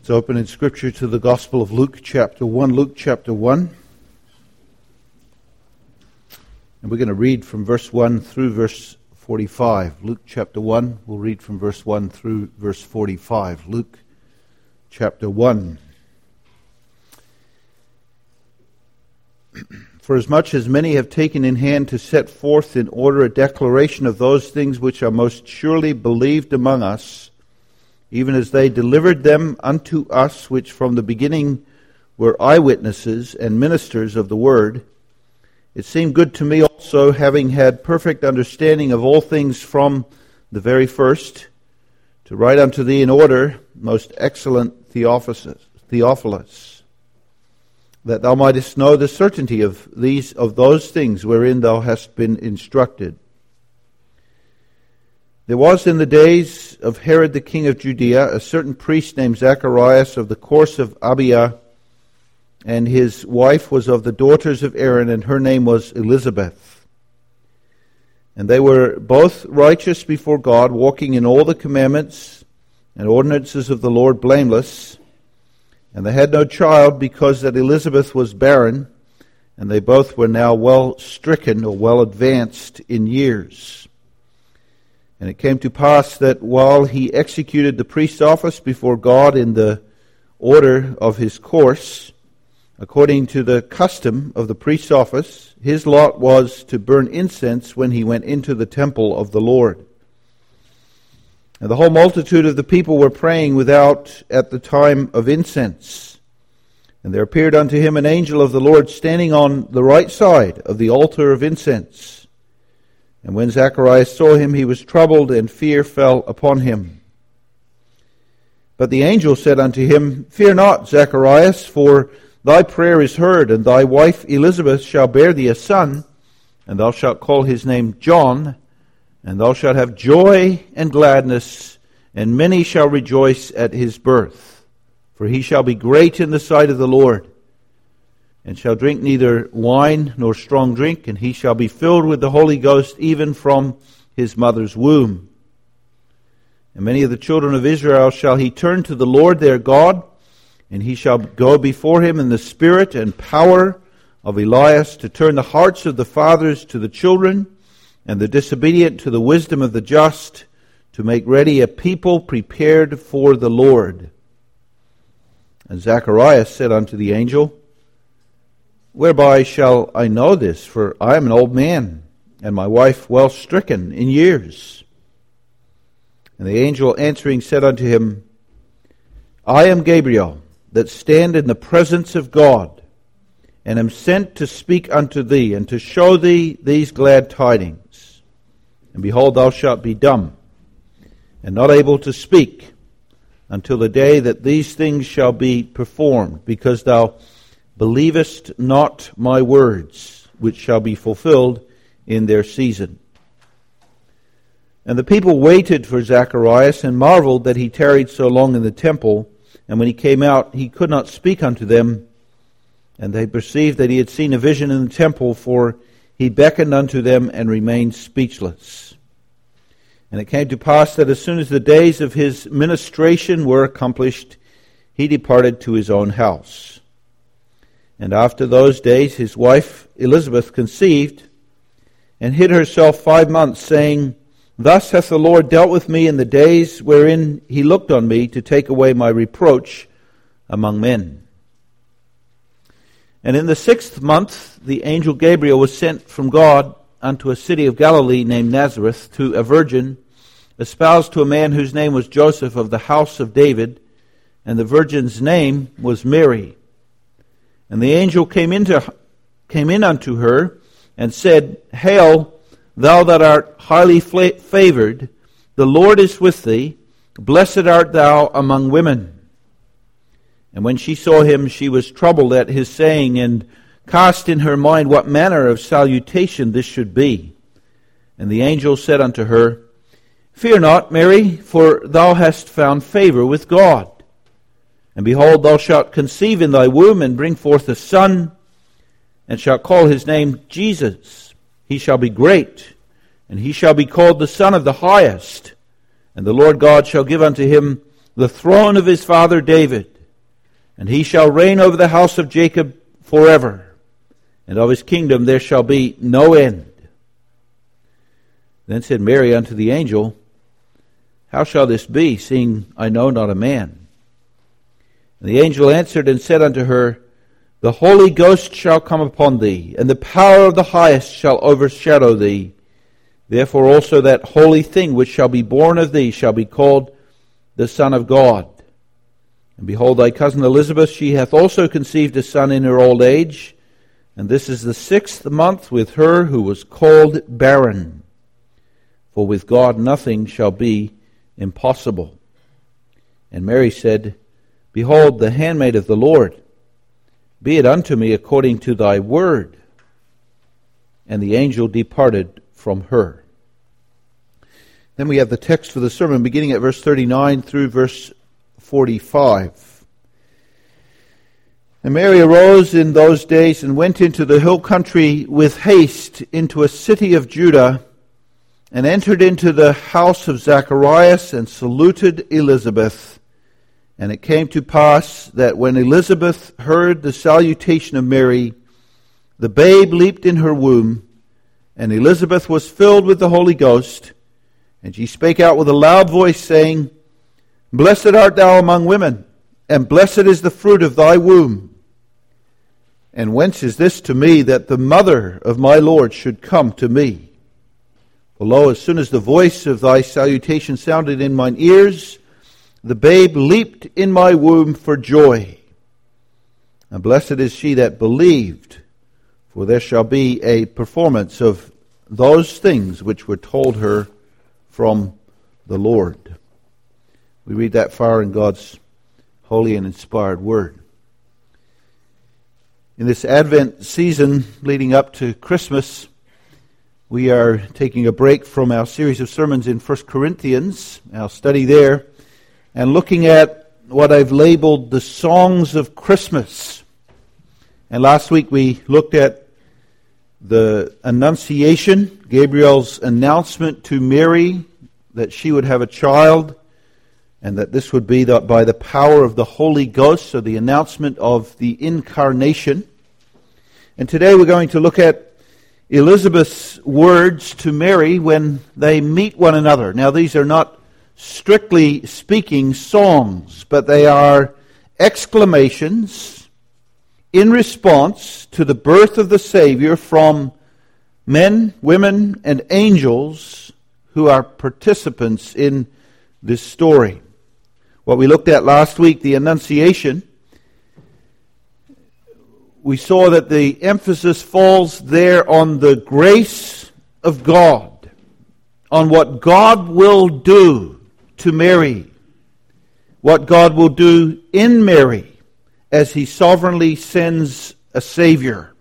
Let's open in Scripture to the Gospel of Luke chapter 1. Luke chapter 1. And we're going to read from verse 1 through verse 45. Luke chapter 1, we'll read from verse 1 through verse 45. Luke chapter 1. For as much as many have taken in hand to set forth in order a declaration of those things which are most surely believed among us, even as they delivered them unto us, which from the beginning were eyewitnesses and ministers of the word, it seemed good to me also, having had perfect understanding of all things from the very first, to write unto thee in order, most excellent Theophilus, that thou mightest know the certainty of those things wherein thou hast been instructed. There was in the days of Herod the king of Judea a certain priest named Zacharias of the course of Abia, and his wife was of the daughters of Aaron, and her name was Elizabeth. And they were both righteous before God, walking in all the commandments and ordinances of the Lord blameless. And they had no child, because that Elizabeth was barren, and they both were now well stricken, or well advanced in years. And it came to pass that while he executed the priest's office before God in the order of his course, according to the custom of the priest's office, his lot was to burn incense when he went into the temple of the Lord. And the whole multitude of the people were praying without at the time of incense. And there appeared unto him an angel of the Lord standing on the right side of the altar of incense. And when Zacharias saw him, he was troubled, and fear fell upon him. But the angel said unto him, Fear not, Zacharias, for thy prayer is heard, and thy wife Elizabeth shall bear thee a son, and thou shalt call his name John, and thou shalt have joy and gladness, and many shall rejoice at his birth. For he shall be great in the sight of the Lord, and shall drink neither wine nor strong drink, and he shall be filled with the Holy Ghost even from his mother's womb. And many of the children of Israel shall he turn to the Lord their God, and he shall go before him in the spirit and power of Elias, to turn the hearts of the fathers to the children, and the disobedient to the wisdom of the just, to make ready a people prepared for the Lord. And Zacharias said unto the angel, Whereby shall I know this? For I am an old man, and my wife well stricken in years. And the angel answering said unto him, I am Gabriel, that stand in the presence of God, and am sent to speak unto thee, and to show thee these glad tidings. And behold, thou shalt be dumb, and not able to speak, until the day that these things shall be performed, because thou believest not my words, which shall be fulfilled in their season. And the people waited for Zacharias, and marveled that he tarried so long in the temple. And when he came out, he could not speak unto them. And they perceived that he had seen a vision in the temple, for he beckoned unto them and remained speechless. And it came to pass that as soon as the days of his ministration were accomplished, he departed to his own house. And after those days his wife Elizabeth conceived, and hid herself 5 months, saying, Thus hath the Lord dealt with me in the days wherein he looked on me, to take away my reproach among men. And in the 6th month the angel Gabriel was sent from God unto a city of Galilee named Nazareth, to a virgin espoused to a man whose name was Joseph, of the house of David, and the virgin's name was Mary. And the angel came in unto her, and said, Hail, thou that art highly favored, the Lord is with thee, blessed art thou among women. And when she saw him, she was troubled at his saying, and cast in her mind what manner of salutation this should be. And the angel said unto her, Fear not, Mary, for thou hast found favor with God. And behold, thou shalt conceive in thy womb, and bring forth a son, and shalt call his name Jesus. He shall be great, and he shall be called the Son of the Highest. And the Lord God shall give unto him the throne of his father David, And he shall reign over the house of Jacob forever, and of his kingdom there shall be no end. Then said Mary unto the angel, How shall this be, seeing I know not a man? And the angel answered and said unto her, The Holy Ghost shall come upon thee, and the power of the highest shall overshadow thee. Therefore also that holy thing which shall be born of thee shall be called the Son of God. And behold, thy cousin Elizabeth, she hath also conceived a son in her old age, and this is the 6th month with her who was called barren. For with God nothing shall be impossible. And Mary said, Behold, the handmaid of the Lord, be it unto me according to thy word. And the angel departed from her. Then we have the text for the sermon beginning at verse 39 through verse 45. And Mary arose in those days and went into the hill country with haste into a city of Judah, and entered into the house of Zacharias and saluted Elizabeth. And it came to pass that when Elizabeth heard the salutation of Mary, the babe leaped in her womb, and Elizabeth was filled with the Holy Ghost, and she spake out with a loud voice, saying, Blessed art thou among women, and blessed is the fruit of thy womb. And whence is this to me, that the mother of my Lord should come to me? For lo, as soon as the voice of thy salutation sounded in mine ears, the babe leaped in my womb for joy. And blessed is she that believed, for there shall be a performance of those things which were told her from the Lord. We read that far in God's holy and inspired word. In this Advent season leading up to Christmas, we are taking a break from our series of sermons in 1 Corinthians, our study there, and looking at what I've labeled the songs of Christmas. And last week we looked at the Annunciation, Gabriel's announcement to Mary that she would have a child, and that this would be by the power of the Holy Ghost, so the announcement of the incarnation. And today we're going to look at Elizabeth's words to Mary when they meet one another. Now these are not strictly speaking songs, but they are exclamations in response to the birth of the Savior from men, women, and angels who are participants in this story. What we looked at last week, the Annunciation, we saw that the emphasis falls there on the grace of God, on what God will do to Mary, what God will do in Mary as He sovereignly sends a Savior.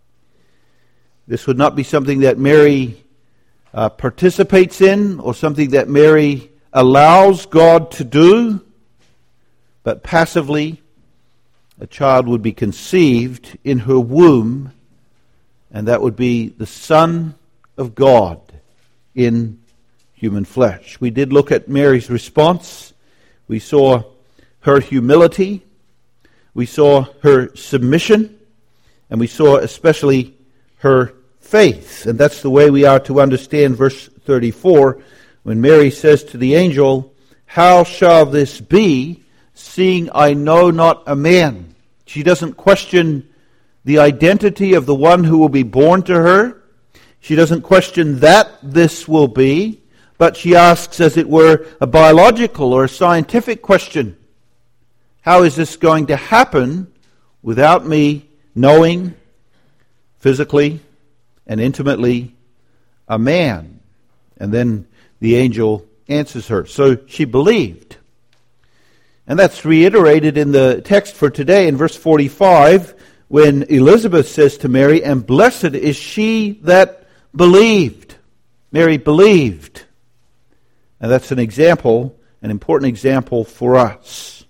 This would not be something that Mary participates in or something that Mary allows God to do, but passively a child would be conceived in her womb, and that would be the Son of God in human flesh. We did look at Mary's response. We saw her humility. We saw her submission. And we saw especially her faith. And that's the way we are to understand verse 34, when Mary says to the angel, How shall this be, seeing I know not a man? She doesn't question the identity of the one who will be born to her. She doesn't question that this will be, but she asks, as it were, a biological or a scientific question. How is this going to happen without me knowing physically and intimately a man? And then the angel answers her. So she believed. And that's reiterated in the text for today in verse 45, when Elizabeth says to Mary, And blessed is she that believed. Mary believed. And that's an example, an important example for us.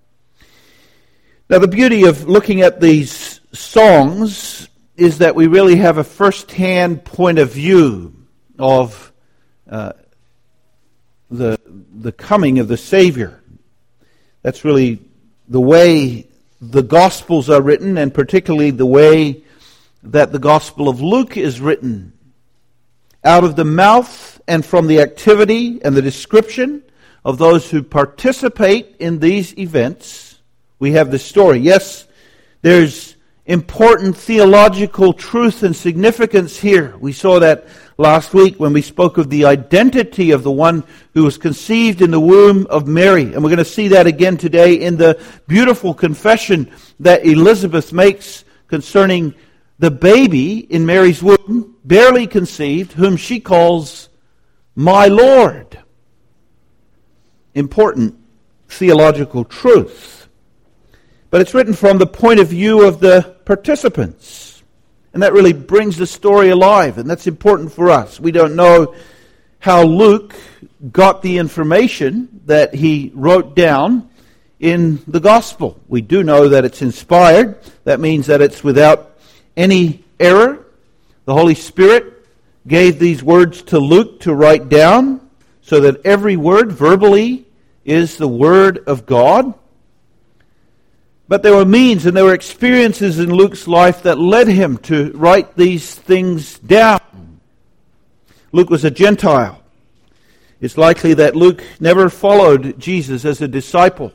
Now the beauty of looking at these songs is that we really have a first-hand point of view of the coming of the Savior. That's really the way the Gospels are written, and particularly the way that the Gospel of Luke is written. Out of the mouth and from the activity and the description of those who participate in these events, we have this story. Yes, there's important theological truth and significance here. We saw that last week when we spoke of the identity of the one who was conceived in the womb of Mary. And we're going to see that again today in the beautiful confession that Elizabeth makes concerning the baby in Mary's womb, barely conceived, whom she calls my Lord. Important theological truth. But it's written from the point of view of the participants. And that really brings the story alive, and that's important for us. We don't know how Luke got the information that he wrote down in the Gospel. We do know that it's inspired. That means that it's without any error. The Holy Spirit gave these words to Luke to write down so that every word verbally is the Word of God. But there were means and there were experiences in Luke's life that led him to write these things down. Luke was a Gentile. It's likely that Luke never followed Jesus as a disciple.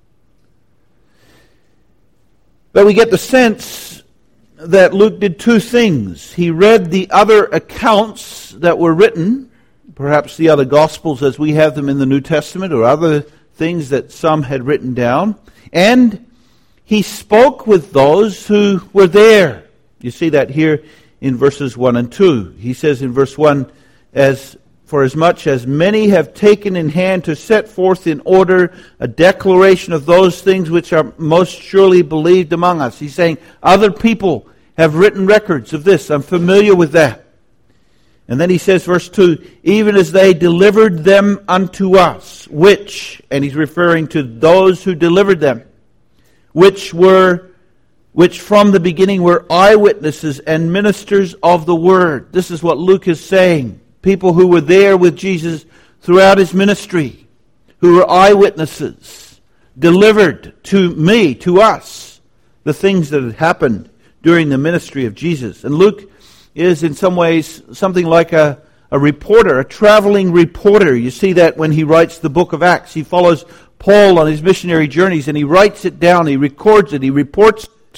But we get the sense that Luke did two things. He read the other accounts that were written, perhaps the other Gospels as we have them in the New Testament, or other things that some had written down, and he spoke with those who were there. You see that here in verses 1 and 2. He says in verse 1, For as much as many have taken in hand to set forth in order a declaration of those things which are most surely believed among us. He's saying other people have written records of this. I'm familiar with that. And then he says, verse 2, even as they delivered them unto us, which, and he's referring to those who delivered them, which from the beginning were eyewitnesses and ministers of the word. This is what Luke is saying. People who were there with Jesus throughout his ministry, who were eyewitnesses, delivered to me, to us, the things that had happened during the ministry of Jesus. And Luke is in some ways something like a reporter, a traveling reporter. You see that when he writes the book of Acts. He follows Paul on his missionary journeys and he writes it down, he records it, he reports it.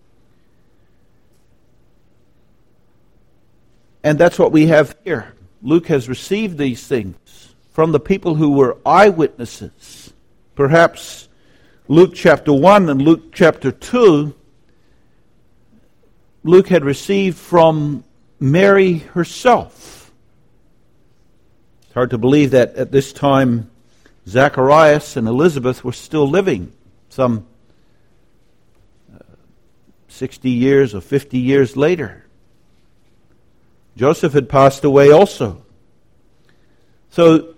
And that's what we have here. Luke has received these things from the people who were eyewitnesses. Perhaps Luke chapter 1 and Luke chapter 2, Luke had received from Mary herself. It's hard to believe that at this time Zacharias and Elizabeth were still living, some 60 years or 50 years later. Joseph had passed away also. So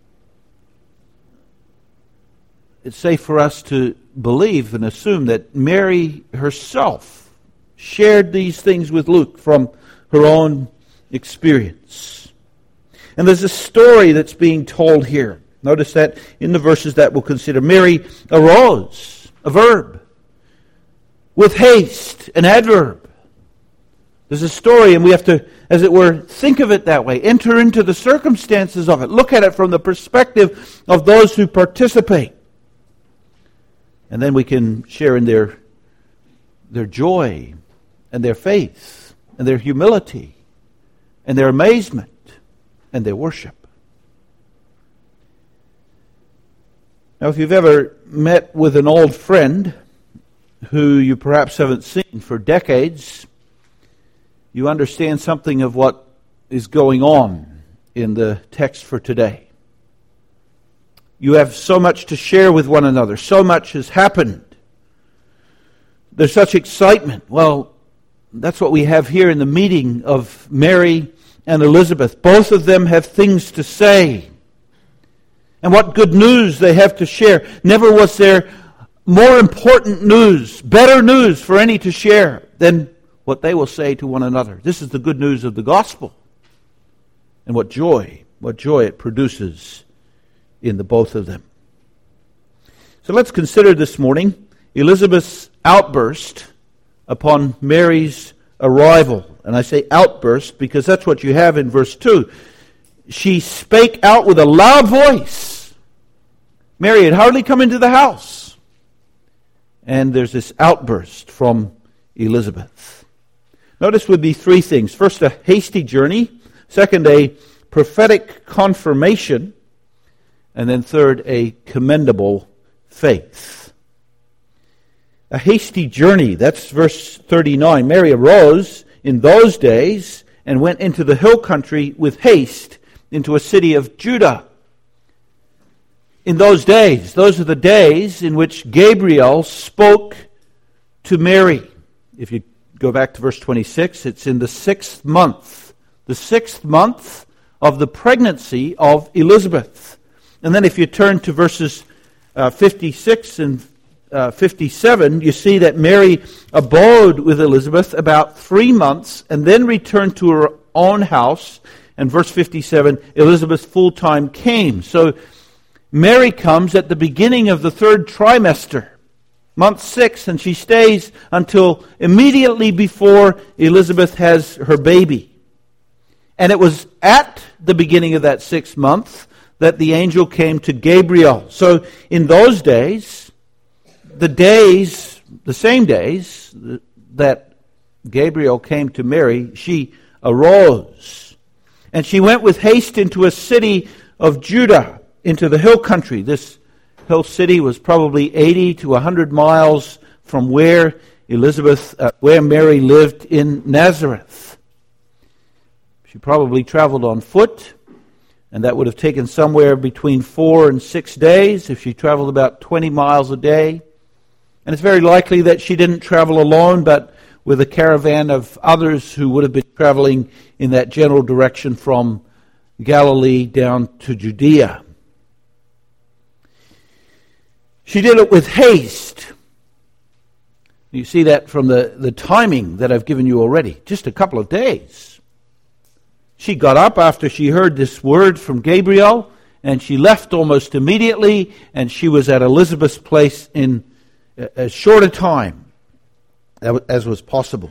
it's safe for us to believe and assume that Mary herself shared these things with Luke from her own experience. And there's a story that's being told here. Notice that in the verses that we'll consider. Mary arose, a verb, with haste, an adverb. There's a story, and we have to, as it were, think of it that way. Enter into the circumstances of it. Look at it from the perspective of those who participate. And then we can share in their joy and their faith and their humility and their amazement and their worship. Now, if you've ever met with an old friend who you perhaps haven't seen for decades, you understand something of what is going on in the text for today. You have so much to share with one another. So much has happened. There's such excitement. Well, that's what we have here in the meeting of Mary and Elizabeth. Both of them have things to say. And what good news they have to share. Never was there more important news, better news for any to share than what they will say to one another. This is the good news of the gospel. And what joy it produces in the both of them. So let's consider this morning Elizabeth's outburst upon Mary's arrival. And I say outburst because that's what you have in verse 2. She spake out with a loud voice. Mary had hardly come into the house. And there's this outburst from Elizabeth. Notice would be three things. First, a hasty journey. Second, a prophetic confirmation. And then third, a commendable faith. A hasty journey. That's verse 39. Mary arose in those days and went into the hill country with haste into a city of Judah. In those days, those are the days in which Gabriel spoke to Mary. If you go back to verse 26, it's in the 6th month. The 6th month of the pregnancy of Elizabeth. And then if you turn to verses 56 and 57, you see that Mary abode with Elizabeth about 3 months and then returned to her own house. And verse 57, Elizabeth's full time came. So Mary comes at the beginning of the 3rd trimester, month 6, and she stays until immediately before Elizabeth has her baby. And it was at the beginning of that 6th month that the angel came to Gabriel. So in those days, the same days that Gabriel came to Mary, she arose. And she went with haste into a city of Judah, into the hill country. This hill city was probably 80 to 100 miles from where where Mary lived in Nazareth. She probably traveled on foot, and that would have taken somewhere between 4 and 6 days if she traveled about 20 miles a day. And it's very likely that she didn't travel alone, but with a caravan of others who would have been traveling in that general direction from Galilee down to Judea. She did it with haste. You see that from the timing that I've given you already. Just a couple of days. She got up after she heard this word from Gabriel, and she left almost immediately, and she was at Elizabeth's place in as short a time as was possible.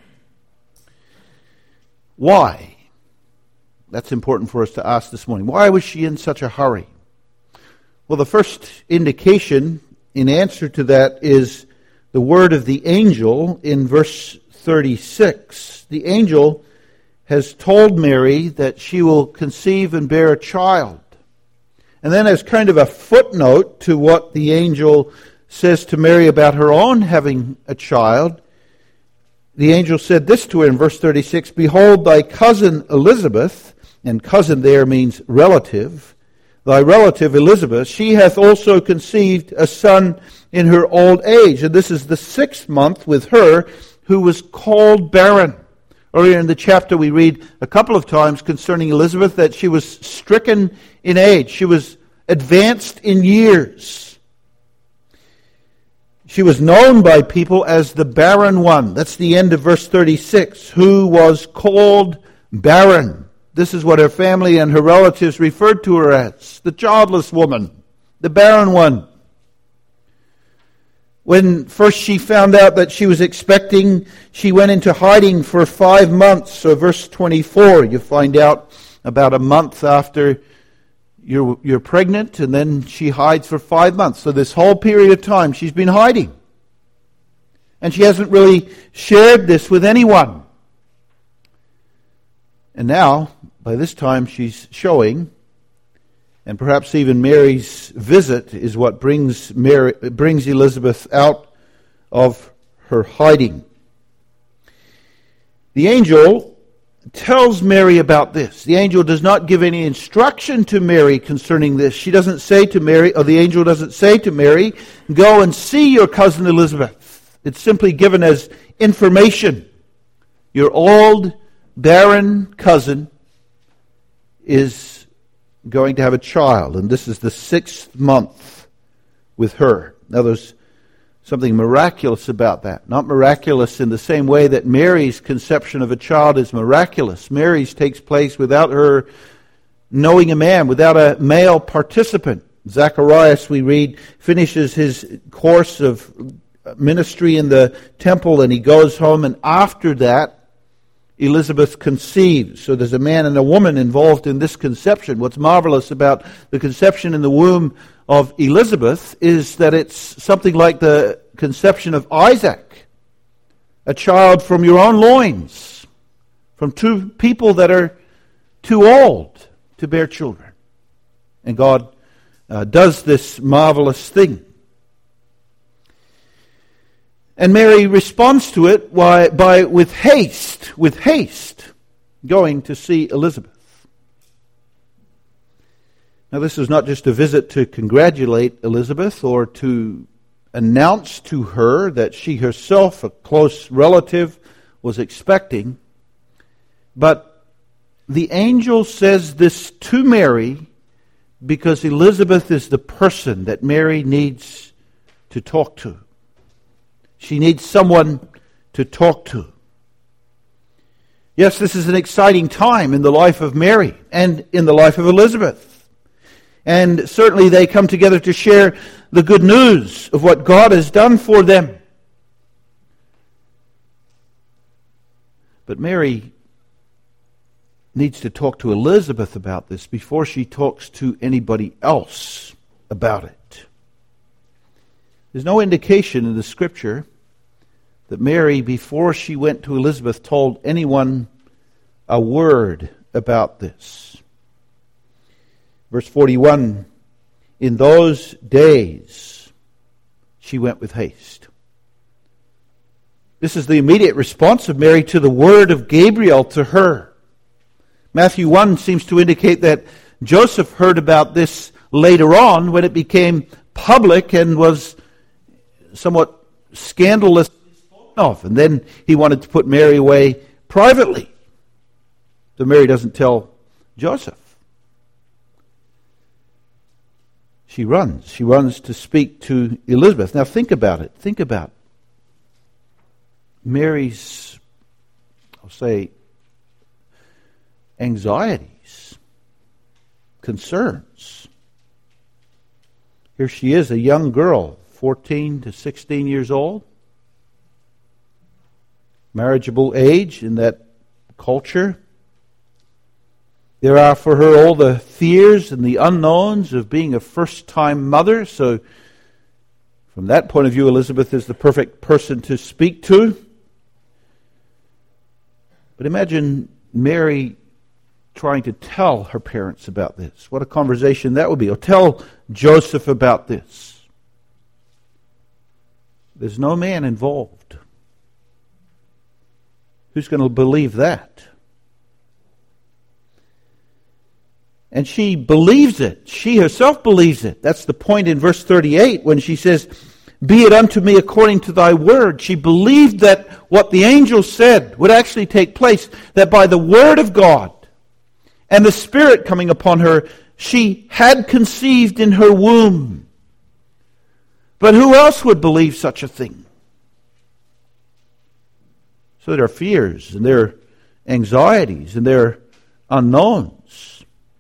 Why? That's important for us to ask this morning. Why was she in such a hurry? Well, the first indication in answer to that is the word of the angel in verse 36. The angel has told Mary that she will conceive and bear a child. And then as kind of a footnote to what the angel says to Mary about her own having a child, the angel said this to her in verse 36, Behold, thy cousin Elizabeth, and cousin there means relative, thy relative Elizabeth, she hath also conceived a son in her old age. And this is the 6th month with her who was called barren. Earlier in the chapter we read a couple of times concerning Elizabeth that she was stricken in age. She was advanced in years. She was known by people as the barren one. That's the end of verse 36. Who was called barren. This is what her family and her relatives referred to her as. The childless woman. The barren one. When first she found out that she was expecting, she went into hiding for 5 months. So verse 24, you find out about a month after you're pregnant, and then she hides for 5 months. So this whole period of time she's been hiding. And she hasn't really shared this with anyone. And now, by this time, she's showing, and perhaps even Mary's visit is what brings Elizabeth out of her hiding. The angel tells Mary about this. The angel does not give any instruction to Mary concerning this. She doesn't say to Mary, or the angel doesn't say to Mary, go and see your cousin Elizabeth. It's simply given as information. Your old, barren cousin is going to have a child, and this is the 6th month with her. Now there's something miraculous about that. Not miraculous in the same way that Mary's conception of a child is miraculous. Mary's takes place without her knowing a man, without a male participant. Zacharias, we read, finishes his course of ministry in the temple, and he goes home, and after that, Elizabeth conceives. So there's a man and a woman involved in this conception. What's marvelous about the conception in the womb of Elizabeth is that it's something like the conception of Isaac, a child from your own loins, from two people that are too old to bear children. And God does this marvelous thing. And Mary responds to it with haste, going to see Elizabeth. Now, this is not just a visit to congratulate Elizabeth or to announce to her that she herself, a close relative, was expecting, but the angel says this to Mary because Elizabeth is the person that Mary needs to talk to. She needs someone to talk to. Yes, this is an exciting time in the life of Mary and in the life of Elizabeth. And certainly they come together to share the good news of what God has done for them. But Mary needs to talk to Elizabeth about this before she talks to anybody else about it. There's no indication in the Scripture that Mary, before she went to Elizabeth, told anyone a word about this. Verse 41, in those days she went with haste. This is the immediate response of Mary to the word of Gabriel to her. Matthew 1 seems to indicate that Joseph heard about this later on when it became public and was somewhat scandalous of. And then he wanted to put Mary away privately. So Mary doesn't tell Joseph. She runs. She runs to speak to Elizabeth. Now think about it. Think about Mary's, I'll say, anxieties, concerns. Here she is, a young girl, 14 to 16 years old. Marriageable age in that culture. There are for her all the fears and the unknowns of being a first-time mother. So from that point of view, Elizabeth is the perfect person to speak to. But imagine Mary trying to tell her parents about this. What a conversation that would be. Or tell Joseph about this. There's no man involved. Who's going to believe that? And she believes it. She herself believes it. That's the point in verse 38 when she says, "Be it unto me according to thy word." She believed that what the angel said would actually take place, that by the word of God and the Spirit coming upon her, she had conceived in her womb. But who else would believe such a thing? So there are fears, and there are anxieties, and there are unknowns.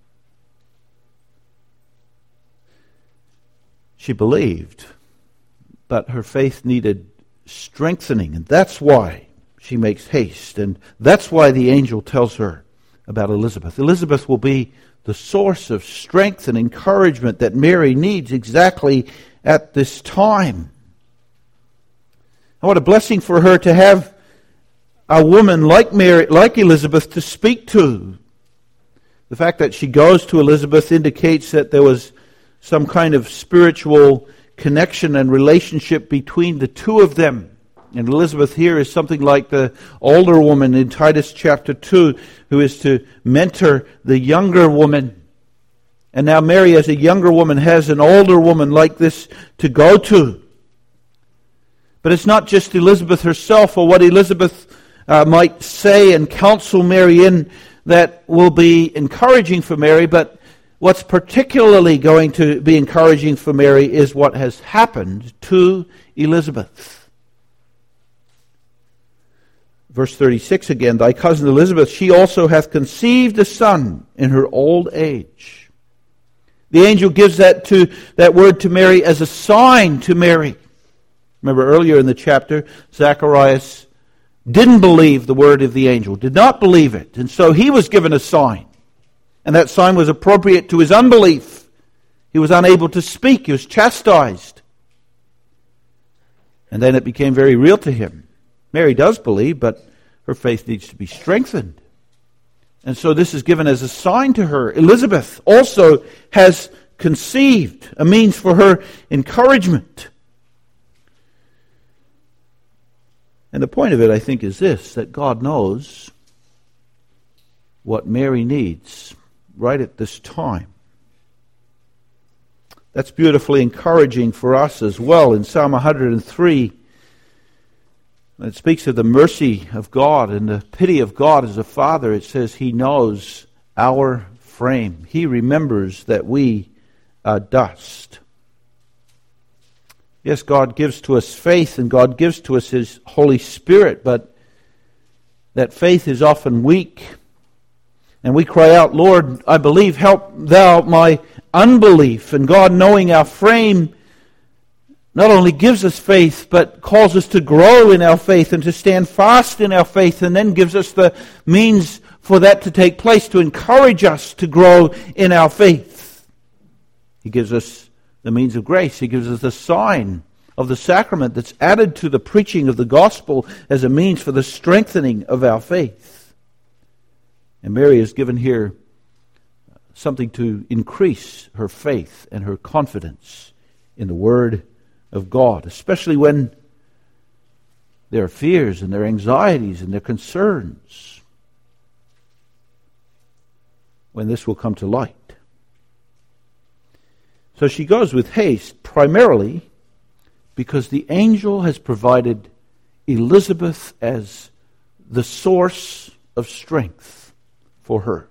She believed, but her faith needed strengthening, and that's why she makes haste, and that's why the angel tells her about Elizabeth. Elizabeth will be the source of strength and encouragement that Mary needs exactly at this time. And what a blessing for her to have a woman like Mary, like Elizabeth, to speak to. The fact that she goes to Elizabeth indicates that there was some kind of spiritual connection and relationship between the two of them. And Elizabeth here is something like the older woman in Titus chapter 2 who is to mentor the younger woman. And now Mary, as a younger woman, has an older woman like this to go to. But it's not just Elizabeth herself or what Elizabeth might say and counsel Mary in that will be encouraging for Mary, but what's particularly going to be encouraging for Mary is what has happened to Elizabeth. Verse 36 again, "Thy cousin Elizabeth, she also hath conceived a son in her old age." The angel gives that word to Mary as a sign to Mary. Remember earlier in the chapter, Zacharias didn't believe the word of the angel, did not believe it. And so he was given a sign. And that sign was appropriate to his unbelief. He was unable to speak. He was chastised. And then it became very real to him. Mary does believe, but her faith needs to be strengthened. And so this is given as a sign to her. Elizabeth also has conceived, a means for her encouragement. And the point of it, I think, is this, that God knows what Mary needs right at this time. That's beautifully encouraging for us as well. In Psalm 103, it speaks of the mercy of God and the pity of God as a father. It says He knows our frame. He remembers that we are dust. Yes, God gives to us faith and God gives to us His Holy Spirit, but that faith is often weak. And we cry out, Lord, I believe, help thou my unbelief. And God, knowing our frame, not only gives us faith, but calls us to grow in our faith and to stand fast in our faith, and then gives us the means for that to take place, to encourage us to grow in our faith. He gives us the means of grace. He gives us the sign of the sacrament that's added to the preaching of the gospel as a means for the strengthening of our faith. And Mary is given here something to increase her faith and her confidence in the Word of God, especially when there are fears and there are anxieties and there are concerns, when this will come to light. So she goes with haste, primarily because the angel has provided Elizabeth as the source of strength for her.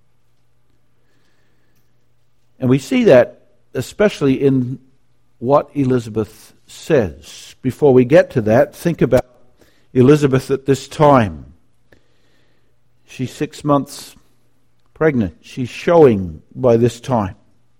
And we see that especially in what Elizabeth says. Before we get to that, think about Elizabeth at this time. She's 6 months pregnant. She's showing by this time.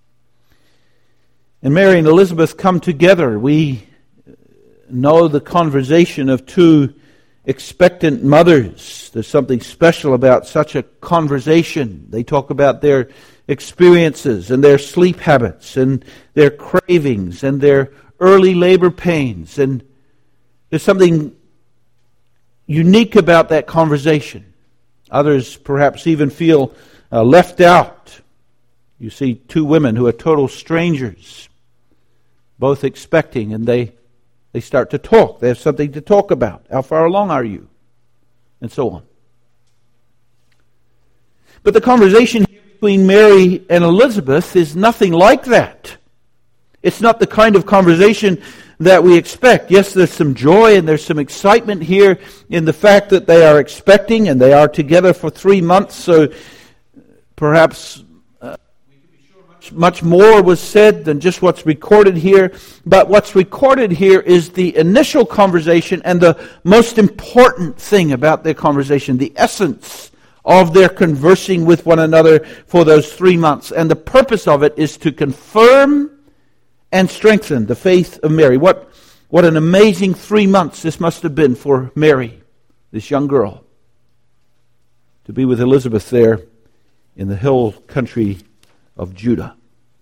And Mary and Elizabeth come together. We know the conversation of two expectant mothers. There's something special about such a conversation. They talk about their experiences and their sleep habits and their cravings and their early labor pains. And there's something unique about that conversation. Others perhaps even feel left out. You see two women who are total strangers, both expecting, and they start to talk. They have something to talk about. How far along are you? And so on. But the conversation between Mary and Elizabeth is nothing like that. It's not the kind of conversation that we expect. Yes, there's some joy and there's some excitement here in the fact that they are expecting and they are together for 3 months. So perhaps much more was said than just what's recorded here. But what's recorded here is the initial conversation and the most important thing about their conversation, the essence of their conversing with one another for those 3 months. And the purpose of it is to confirm and strengthen the faith of Mary. What an amazing 3 months this must have been for Mary, this young girl, to be with Elizabeth there in the hill country of Judah.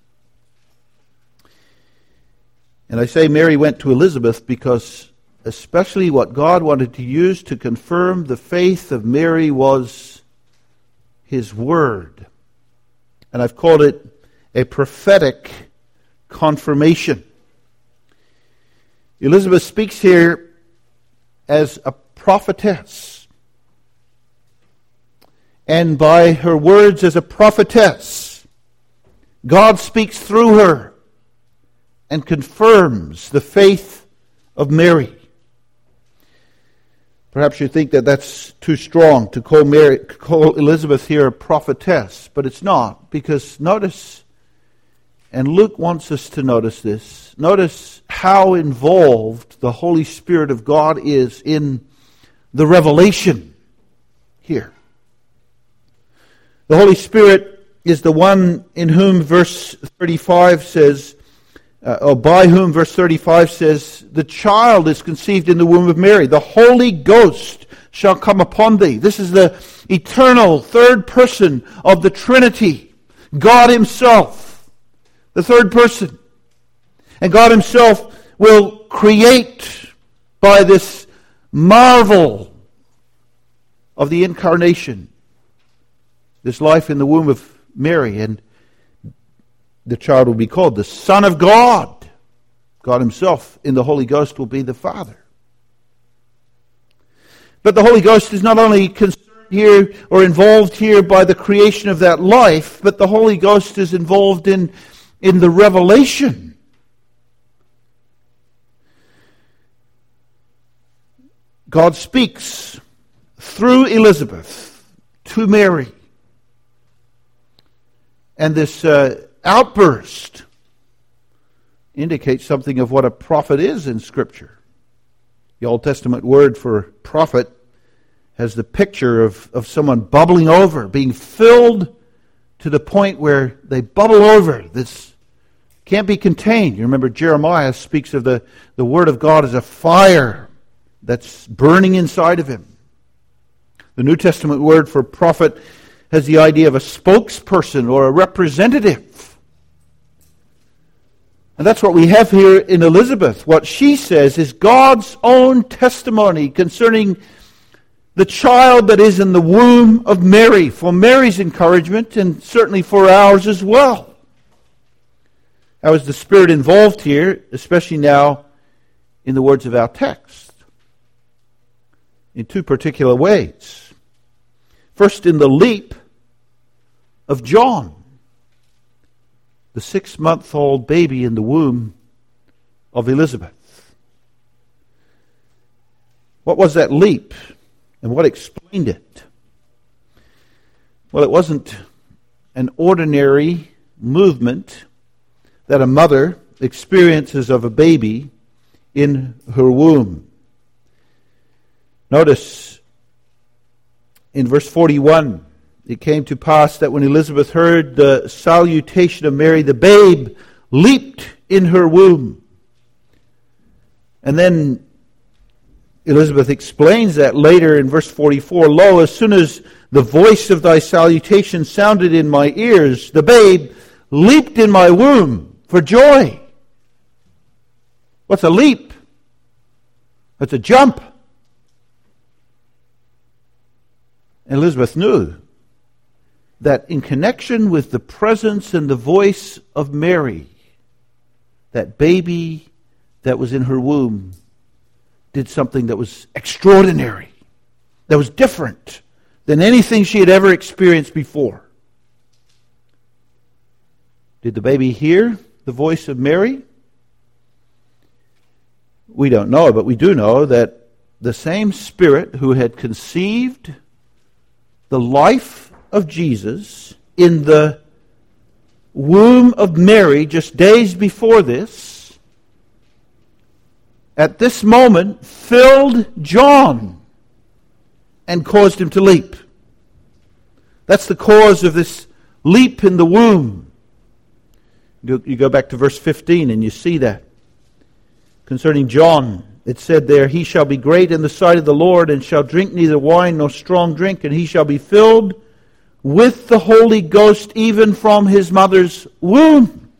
And I say Mary went to Elizabeth because especially what God wanted to use to confirm the faith of Mary was His Word. And I've called it a prophetic confirmation. Elizabeth speaks here as a prophetess. And by her words as a prophetess, God speaks through her and confirms the faith of Mary. Perhaps you think that that's too strong to call Elizabeth here a prophetess, but it's not, because notice, and Luke wants us to notice this, notice how involved the Holy Spirit of God is in the revelation here. The Holy Spirit is the one in whom verse 35 says, by whom, verse 35 says, the child is conceived in the womb of Mary. The Holy Ghost shall come upon thee. This is the eternal third person of the Trinity. God himself, the third person. And God himself will create by this marvel of the incarnation, this life in the womb of Mary, and the child will be called the Son of God. God himself in the Holy Ghost will be the Father. But the Holy Ghost is not only concerned here or involved here by the creation of that life, but the Holy Ghost is involved in the revelation. God speaks through Elizabeth to Mary. And this outburst indicates something of what a prophet is in Scripture. The Old Testament word for prophet has the picture of someone bubbling over, being filled to the point where they bubble over. This can't be contained. You remember Jeremiah speaks of the Word of God as a fire that's burning inside of him. The New Testament word for prophet has the idea of a spokesperson or a representative. And that's what we have here in Elizabeth. What she says is God's own testimony concerning the child that is in the womb of Mary, for Mary's encouragement and certainly for ours as well. How is the Spirit involved here, especially now in the words of our text? In two particular ways. First, in the leap of John, the 6-month-old baby in the womb of Elizabeth. What was that leap, and what explained it? Well, it wasn't an ordinary movement that a mother experiences of a baby in her womb. Notice in verse 41, it came to pass that when Elizabeth heard the salutation of Mary, the babe leaped in her womb. And then Elizabeth explains that later in verse 44, Lo, as soon as the voice of thy salutation sounded in my ears, the babe leaped in my womb for joy. What's a leap? It's a jump. Elizabeth knew that in connection with the presence and the voice of Mary, that baby that was in her womb did something that was extraordinary, that was different than anything she had ever experienced before. Did the baby hear the voice of Mary? We don't know, but we do know that the same Spirit who had conceived the life of Jesus in the womb of Mary just days before this, at this moment filled John and caused him to leap. That's the cause of this leap in the womb. You go back to verse 15 and you see that. Concerning John, it said there, He shall be great in the sight of the Lord, and shall drink neither wine nor strong drink, and he shall be filled with the Holy Ghost even from his mother's womb.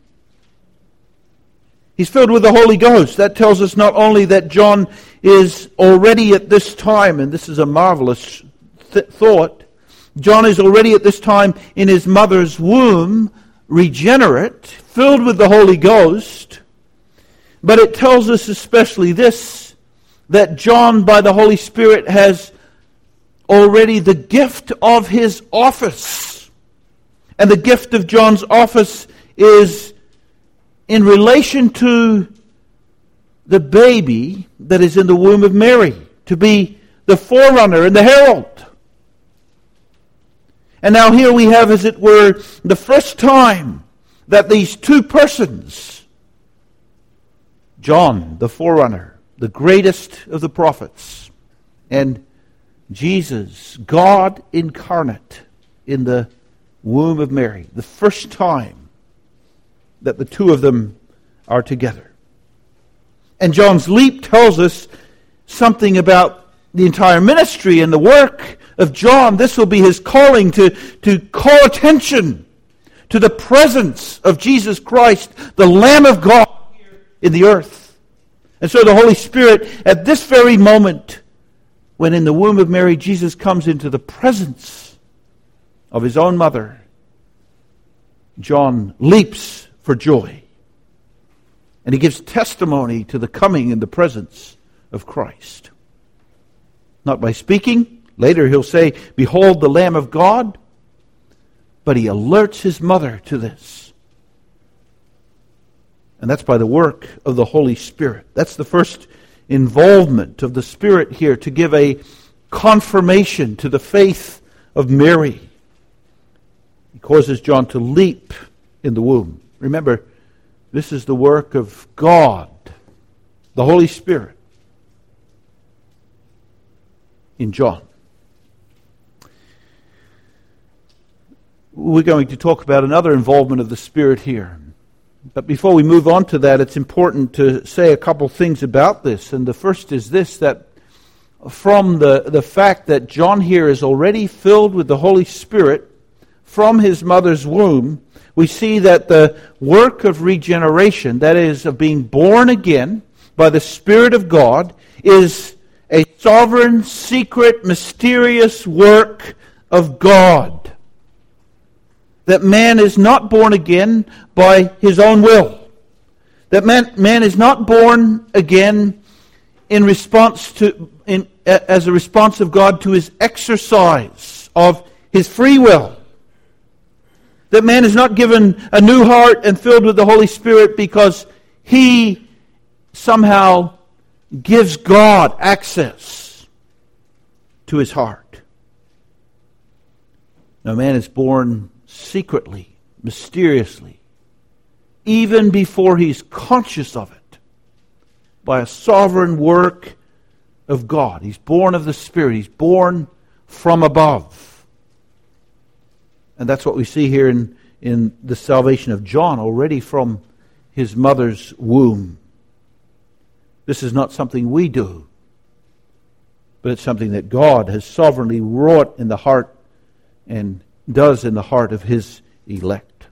He's filled with the Holy Ghost. That tells us not only that John is already at this time, and this is a marvelous thought, John is already at this time in his mother's womb, regenerate, filled with the Holy Ghost. But it tells us especially this, that John, by the Holy Spirit, has already the gift of his office. And the gift of John's office is in relation to the baby that is in the womb of Mary, to be the forerunner and the herald. And now here we have, as it were, the first time that these two persons, John, the forerunner, the greatest of the prophets, and Jesus, God incarnate in the womb of Mary, the first time that the two of them are together. And John's leap tells us something about the entire ministry and the work of John. This will be his calling to call attention to the presence of Jesus Christ, the Lamb of God in the earth. And so the Holy Spirit, at this very moment, when in the womb of Mary, Jesus comes into the presence of his own mother, John leaps for joy. And he gives testimony to the coming and the presence of Christ. Not by speaking. Later he'll say, "Behold the Lamb of God." But he alerts his mother to this. And that's by the work of the Holy Spirit. That's the first involvement of the Spirit here, to give a confirmation to the faith of Mary. He causes John to leap in the womb. Remember, this is the work of God, the Holy Spirit, in John. We're going to talk about another involvement of the Spirit here. But before we move on to that, it's important to say a couple things about this. And the first is this, that from the fact that John here is already filled with the Holy Spirit from his mother's womb, we see that the work of regeneration, that is, of being born again by the Spirit of God, is a sovereign, secret, mysterious work of God. That man is not born again by his own will. That man is not born again in response to, as a response of God to his exercise of his free will. That man is not given a new heart and filled with the Holy Spirit because he somehow gives God access to his heart. No, man is born secretly, mysteriously, even before he's conscious of it, by a sovereign work of God. He's born of the Spirit. He's born from above. And that's what we see here in the salvation of John, already from his mother's womb. This is not something we do, but it's something that God has sovereignly wrought in the heart and does in the heart of his elect.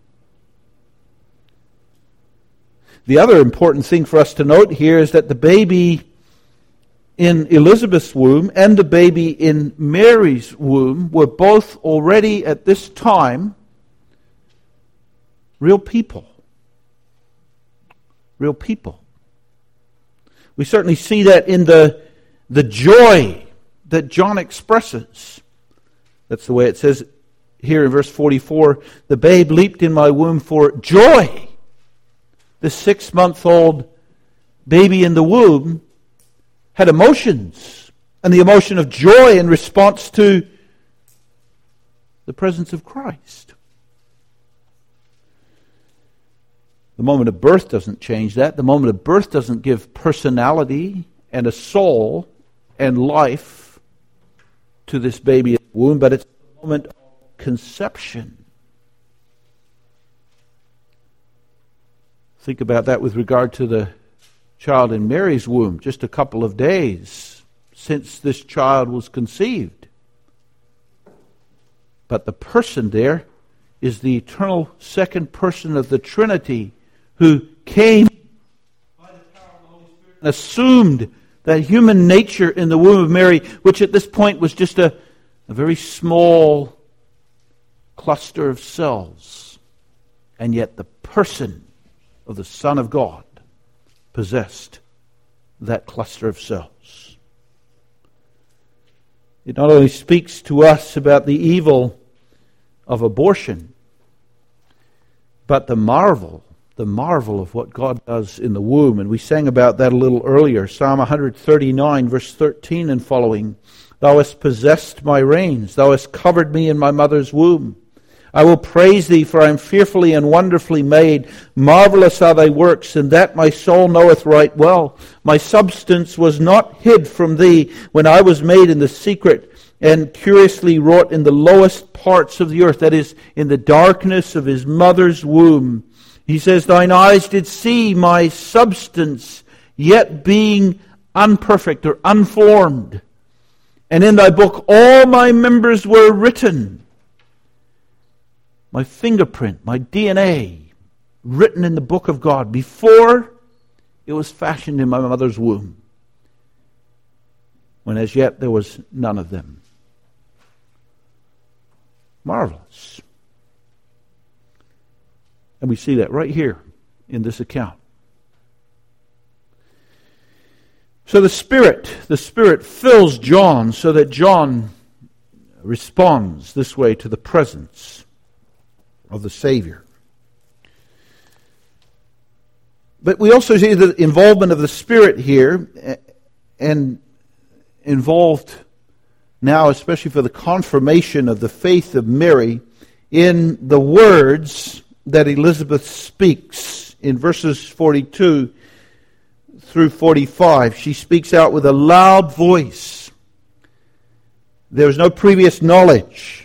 The other important thing for us to note here is that the baby in Elizabeth's womb and the baby in Mary's womb were both already at this time real people. Real people. We certainly see that in the joy that John expresses. That's the way it says here in verse 44, "The babe leaped in my womb for joy." The 6-month-old baby in the womb had emotions, and the emotion of joy in response to the presence of Christ. The moment of birth doesn't change that. The moment of birth doesn't give personality and a soul and life to this baby in the womb, but it's the moment of conception. Think about that with regard to the child in Mary's womb. Just a couple of days since this child was conceived. But the person there is the eternal second person of the Trinity, who came by the power of the Holy Spirit and assumed that human nature in the womb of Mary, which at this point was just a very small cluster of cells. And yet the person of the Son of God possessed that cluster of cells. It not only speaks to us about the evil of abortion, but the marvel of what God does in the womb. And we sang about that a little earlier. Psalm 139, verse 13 and following. "Thou hast possessed my reins. Thou hast covered me in my mother's womb. I will praise thee, for I am fearfully and wonderfully made. Marvelous are thy works, and that my soul knoweth right well. My substance was not hid from thee when I was made in the secret and curiously wrought in the lowest parts of the earth." That is, in the darkness of his mother's womb, He says, thine eyes did see my substance, yet being unperfect or unformed. And in thy book all my members were written. My fingerprint, my DNA, written in the book of God before it was fashioned in my mother's womb, when as yet there was none of them. Marvelous. And we see that right here in this account. So the Spirit fills John so that John responds this way to the presence of the Savior. But we also see the involvement of the Spirit here, and involved now, especially for the confirmation of the faith of Mary, in the words that Elizabeth speaks. In verses 42 through 45, she speaks out with a loud voice. There was no previous knowledge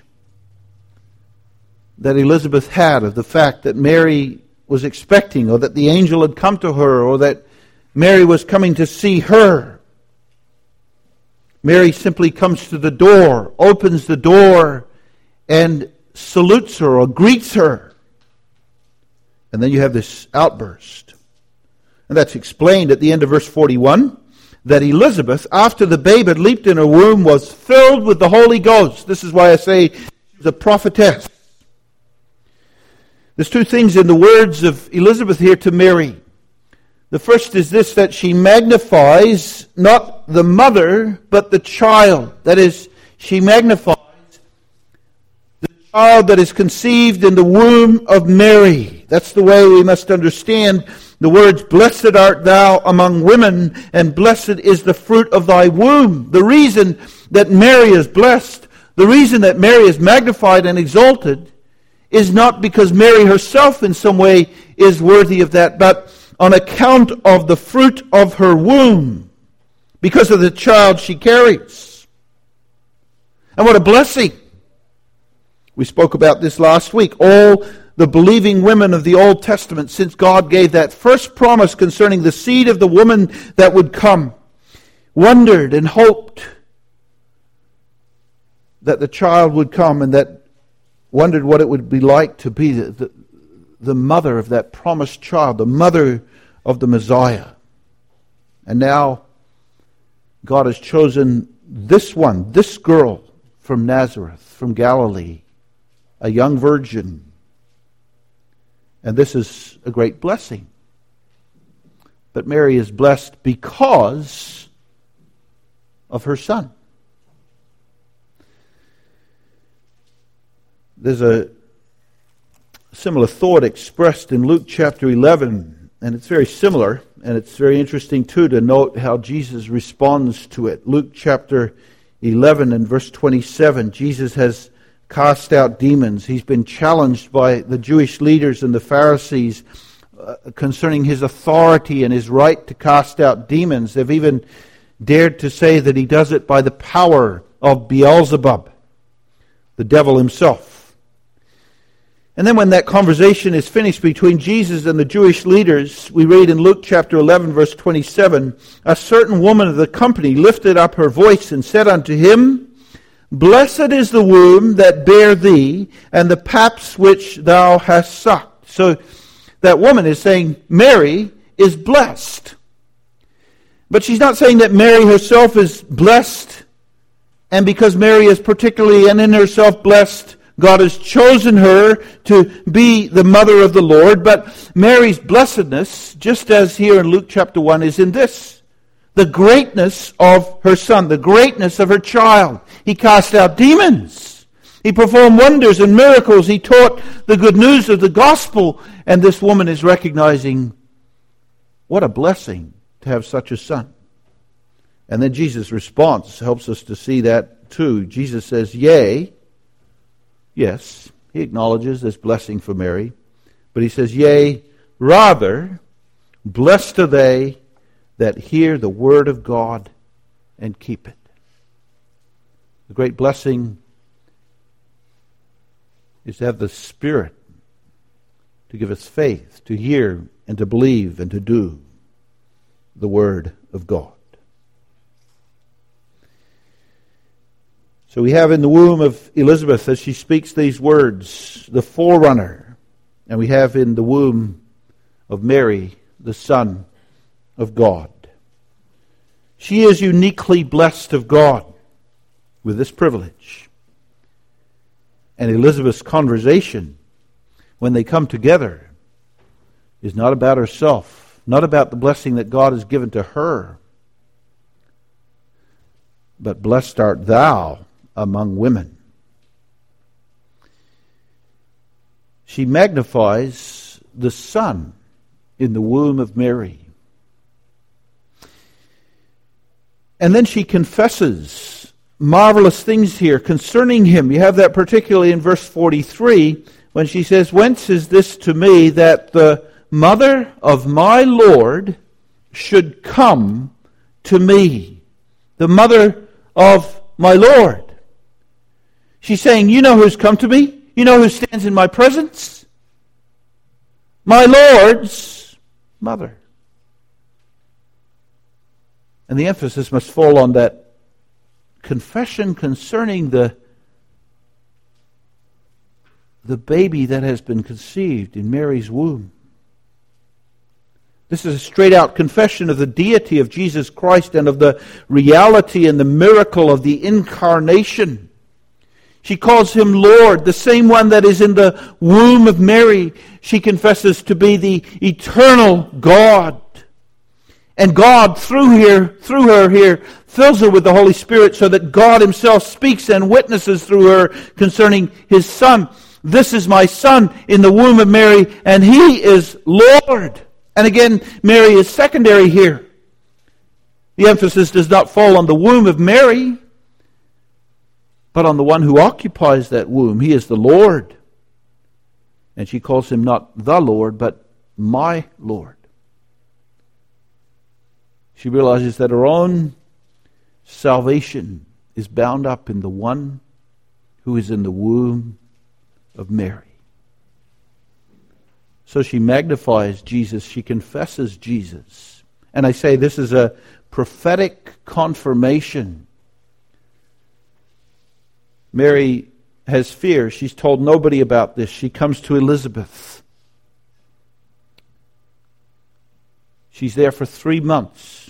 that Elizabeth had of the fact that Mary was expecting, or that the angel had come to her, or that Mary was coming to see her. Mary simply comes to the door, opens the door, and salutes her or greets her. And then you have this outburst. And that's explained at the end of verse 41, that Elizabeth, after the babe had leaped in her womb, was filled with the Holy Ghost. This is why I say she was a prophetess. There's two things in the words of Elizabeth here to Mary. The first is this, that she magnifies not the mother, but the child. That is, she magnifies the child that is conceived in the womb of Mary. That's the way we must understand the words, blessed art thou among women, and blessed is the fruit of thy womb. The reason that Mary is blessed, the reason that Mary is magnified and exalted, is not because Mary herself in some way is worthy of that, but on account of the fruit of her womb, because of the child she carries. And what a blessing! We spoke about this last week. All the believing women of the Old Testament, since God gave that first promise concerning the seed of the woman that would come, wondered and hoped that the child would come, and that wondered what it would be like to be the mother of that promised child, the mother of the Messiah. And now God has chosen this one, this girl from Nazareth, from Galilee, a young virgin. And this is a great blessing. But Mary is blessed because of her son. There's a similar thought expressed in Luke chapter 11, and it's very similar, and it's very interesting too to note how Jesus responds to it. Luke chapter 11 and verse 27, Jesus has cast out demons. He's been challenged by the Jewish leaders and the Pharisees concerning his authority and his right to cast out demons. They've even dared to say that he does it by the power of Beelzebub, the devil himself. And then when that conversation is finished between Jesus and the Jewish leaders, we read in Luke chapter 11, verse 27, a certain woman of the company lifted up her voice and said unto him, blessed is the womb that bare thee, and the paps which thou hast sucked. So that woman is saying Mary is blessed. But she's not saying that Mary herself is blessed, and because Mary is particularly and in herself blessed, God has chosen her to be the mother of the Lord. But Mary's blessedness, just as here in Luke chapter 1, is in this: the greatness of her son, the greatness of her child. He cast out demons. He performed wonders and miracles. He taught the good news of the gospel. And this woman is recognizing what a blessing to have such a son. And then Jesus' response helps us to see that too. Jesus says, yea. Yes, he acknowledges this blessing for Mary. But he says, yea, rather, blessed are they that hear the word of God and keep it. The great blessing is to have the Spirit to give us faith, to hear and to believe and to do the Word of God. So we have in the womb of Elizabeth, as she speaks these words, the forerunner. And we have in the womb of Mary, the Son of God. She is uniquely blessed of God with this privilege. And Elizabeth's conversation, when they come together, is not about herself, not about the blessing that God has given to her, but blessed art thou among women. She magnifies the Son in the womb of Mary. And then she confesses marvelous things here concerning him. You have that particularly in verse 43 when she says, "Whence is this to me that the mother of my Lord should come to me?" The mother of my Lord. She's saying, you know who's come to me? You know who stands in my presence? My Lord's mother. And the emphasis must fall on that confession concerning the baby that has been conceived in Mary's womb. This is a straight-out confession of the deity of Jesus Christ and of the reality and the miracle of the incarnation. She calls him Lord, the same one that is in the womb of Mary. She confesses to be the eternal God. And God, through her here, fills her with the Holy Spirit so that God himself speaks and witnesses through her concerning his Son. This is my Son in the womb of Mary, and he is Lord. And again, Mary is secondary here. The emphasis does not fall on the womb of Mary, but on the one who occupies that womb. He is the Lord. And she calls him not the Lord, but my Lord. She realizes that her own salvation is bound up in the one who is in the womb of Mary. So she magnifies Jesus. She confesses Jesus. And I say this is a prophetic confirmation. Mary has fear. She's told nobody about this. She comes to Elizabeth. She's there for 3 months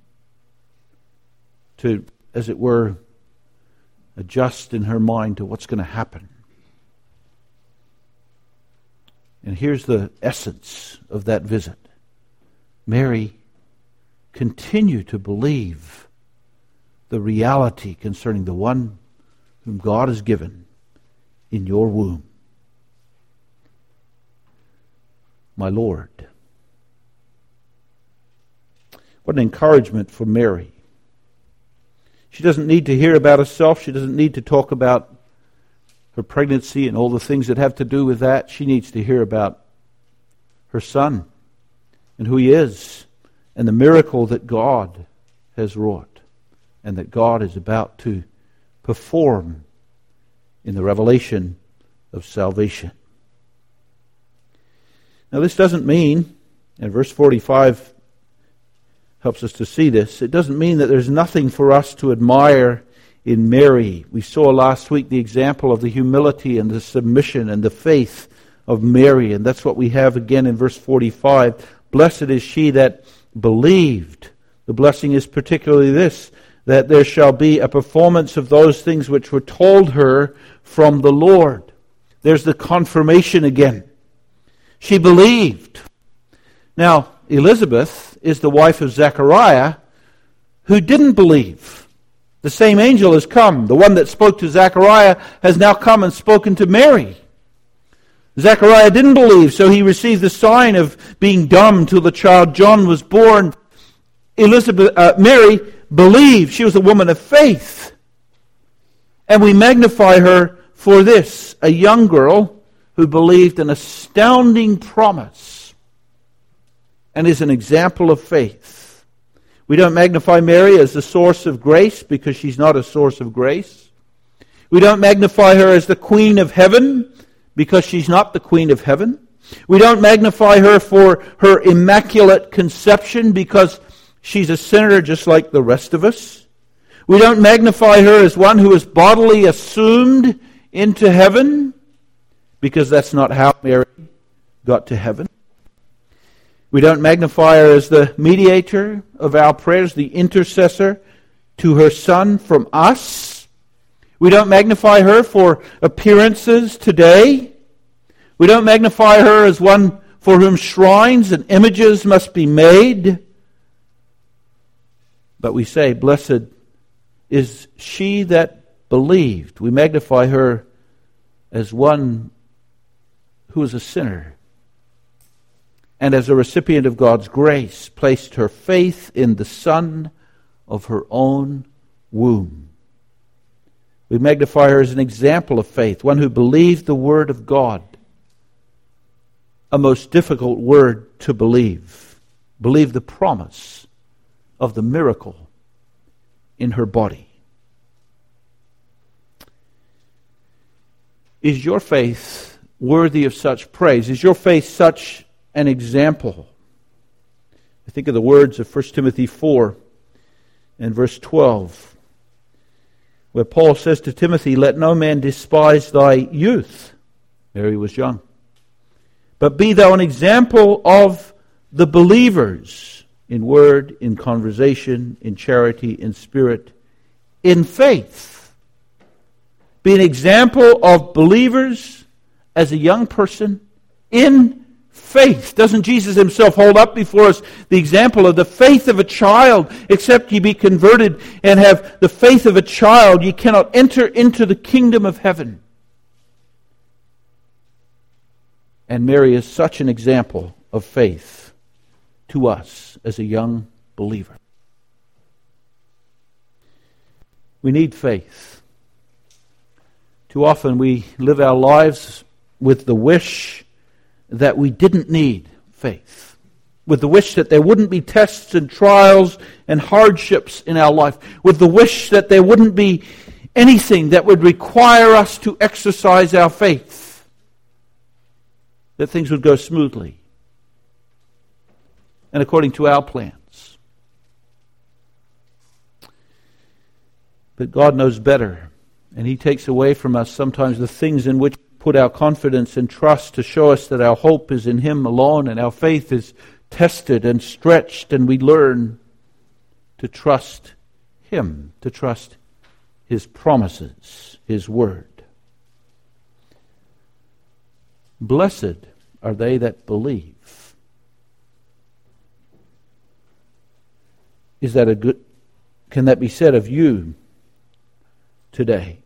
to, as it were, adjust in her mind to what's going to happen. And here's the essence of that visit. Mary, continue to believe the reality concerning the one whom God has given in your womb. My Lord. What an encouragement for Mary. She doesn't need to hear about herself. She doesn't need to talk about her pregnancy and all the things that have to do with that. She needs to hear about her Son and who he is and the miracle that God has wrought and that God is about to perform in the revelation of salvation. Now this doesn't mean, and verse 45 helps us to see this, it doesn't mean that there's nothing for us to admire in Mary. We saw last week the example of the humility and the submission and the faith of Mary, and that's what we have again in verse 45. Blessed is she that believed. The blessing is particularly this, that there shall be a performance of those things which were told her from the Lord. There's the confirmation again. She believed. Now, Elizabeth is the wife of Zechariah, who didn't believe. The same angel has come. The one that spoke to Zechariah has now come and spoken to Mary. Zechariah didn't believe, so he received the sign of being dumb till the child John was born. Mary believed. She was a woman of faith. And we magnify her for this, a young girl who believed an astounding promise and is an example of faith. We don't magnify Mary as the source of grace because she's not a source of grace. We don't magnify her as the Queen of Heaven because she's not the Queen of Heaven. We don't magnify her for her immaculate conception because she's a sinner just like the rest of us. We don't magnify her as one who is bodily assumed into heaven because that's not how Mary got to heaven. We don't magnify her as the mediator of our prayers, the intercessor to her Son from us. We don't magnify her for appearances today. We don't magnify her as one for whom shrines and images must be made. But we say, blessed is she that believed. We magnify her as one who is a sinner, and as a recipient of God's grace, placed her faith in the Son of her own womb. We magnify her as an example of faith, one who believed the Word of God, a most difficult word to believe. Believe the promise of the miracle in her body. Is your faith worthy of such praise? Is your faith such an example? I think of the words of 1 Timothy 4 and verse 12, where Paul says to Timothy, "Let no man despise thy youth." Mary was young. "But be thou an example of the believers in word, in conversation, in charity, in spirit, in faith." Be an example of believers as a young person in faith. Doesn't Jesus himself hold up before us the example of the faith of a child? Except ye be converted and have the faith of a child, ye cannot enter into the kingdom of heaven. And Mary is such an example of faith to us as a young believer. We need faith. Too often we live our lives with the wish that we didn't need faith, with the wish that there wouldn't be tests and trials and hardships in our life, with the wish that there wouldn't be anything that would require us to exercise our faith, that things would go smoothly and according to our plans. But God knows better, and He takes away from us sometimes the things in which we put our confidence and trust to show us that our hope is in Him alone and our faith is tested and stretched, and we learn to trust Him, to trust His promises, His Word. Blessed are they that believe. Is that a good? Can that be said of you today?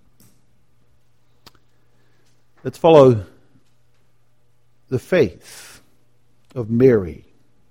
Let's follow the faith of Mary.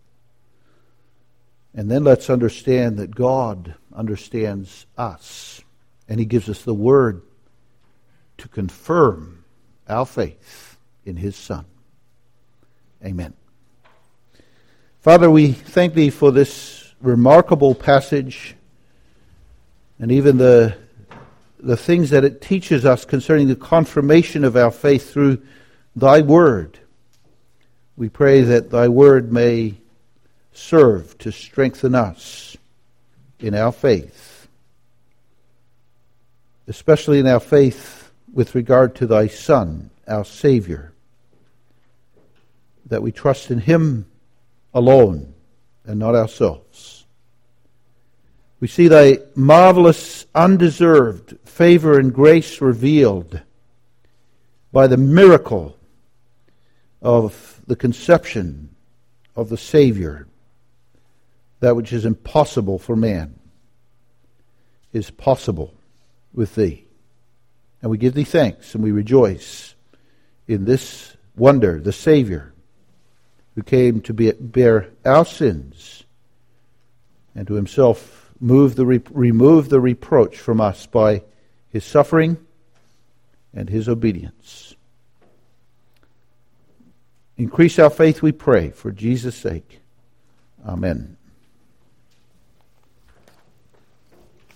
And then let's understand that God understands us. And He gives us the Word to confirm our faith in His Son. Amen. Father, we thank Thee for this remarkable passage and even the things that it teaches us concerning the confirmation of our faith through Thy Word. We pray that Thy Word may serve to strengthen us in our faith, especially in our faith with regard to Thy Son, our Savior, that we trust in Him alone and not ourselves. We see Thy marvelous, undeserved favor and grace revealed by the miracle of the conception of the Savior. That which is impossible for man is possible with Thee. And we give Thee thanks and we rejoice in this wonder, the Savior, who came to bear our sins and to Himself remove the reproach from us by His suffering and His obedience. Increase our faith, we pray, for Jesus' sake. Amen.